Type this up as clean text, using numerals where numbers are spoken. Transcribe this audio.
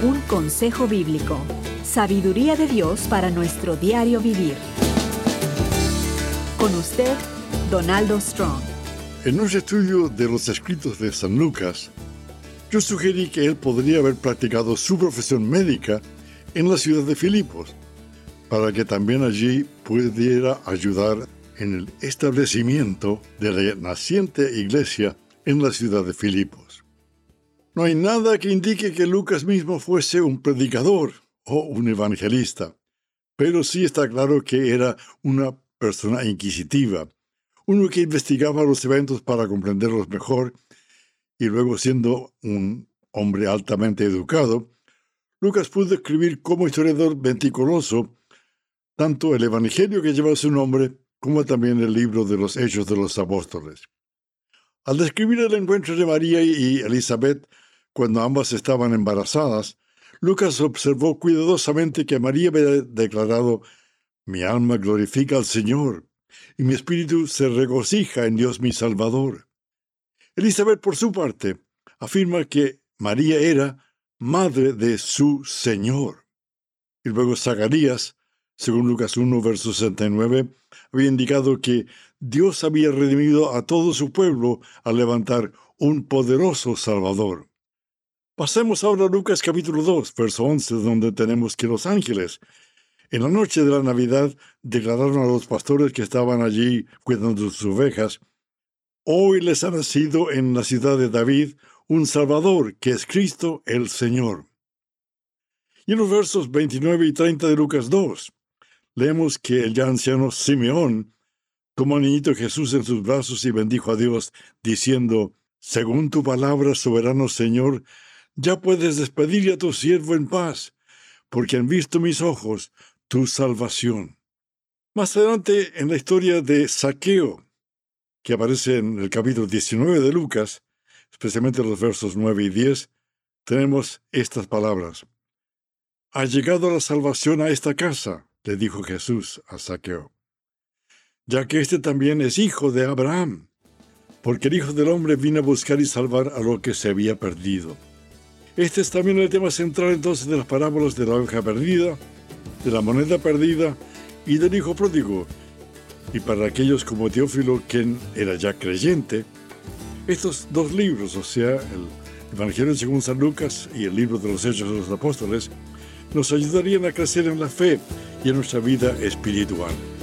Un consejo bíblico. Sabiduría de Dios para nuestro diario vivir. Con usted, Donaldo Strong. En nuestro estudio de los escritos de San Lucas, yo sugerí que él podría haber practicado su profesión médica en la ciudad de Filipos, para que también allí pudiera ayudar en el establecimiento de la naciente iglesia en la ciudad de Filipos. No hay nada que indique que Lucas mismo fuese un predicador o un evangelista, pero sí está claro que era una persona inquisitiva, uno que investigaba los eventos para comprenderlos mejor, y luego, siendo un hombre altamente educado, Lucas pudo escribir como historiador meticuloso tanto el evangelio que lleva su nombre como también el libro de los Hechos de los Apóstoles. Al describir el encuentro de María y Elizabeth cuando ambas estaban embarazadas, Lucas observó cuidadosamente que María había declarado: «Mi alma glorifica al Señor, y mi espíritu se regocija en Dios mi Salvador». Elizabeth, por su parte, afirma que María era madre de su Señor. Y luego Zacarías, según Lucas 1, verso 69, había indicado que Dios había redimido a todo su pueblo al levantar un poderoso Salvador. Pasemos ahora a Lucas capítulo 2, verso 11, donde tenemos que los ángeles, en la noche de la Navidad, declararon a los pastores que estaban allí cuidando sus ovejas: «Hoy les ha nacido en la ciudad de David un Salvador, que es Cristo el Señor». Y en los versos 29 y 30 de Lucas 2, leemos que el ya anciano Simeón tomó al niñito Jesús en sus brazos y bendijo a Dios, diciendo: «Según tu palabra, soberano Señor, ya puedes despedir a tu siervo en paz, porque han visto mis ojos tu salvación». Más adelante, en la historia de Zaqueo, que aparece en el capítulo 19 de Lucas, especialmente los versos 9 y 10, tenemos estas palabras: «Ha llegado la salvación a esta casa», le dijo Jesús a Zaqueo, «ya que éste también es hijo de Abraham, porque el Hijo del Hombre vino a buscar y salvar a lo que se había perdido». Este es también el tema central entonces de las parábolas de la oveja perdida, de la moneda perdida y del hijo pródigo. Y para aquellos como Teófilo, quien era ya creyente, estos dos libros, o sea, el Evangelio según San Lucas y el libro de los Hechos de los Apóstoles, nos ayudarían a crecer en la fe y en nuestra vida espiritual.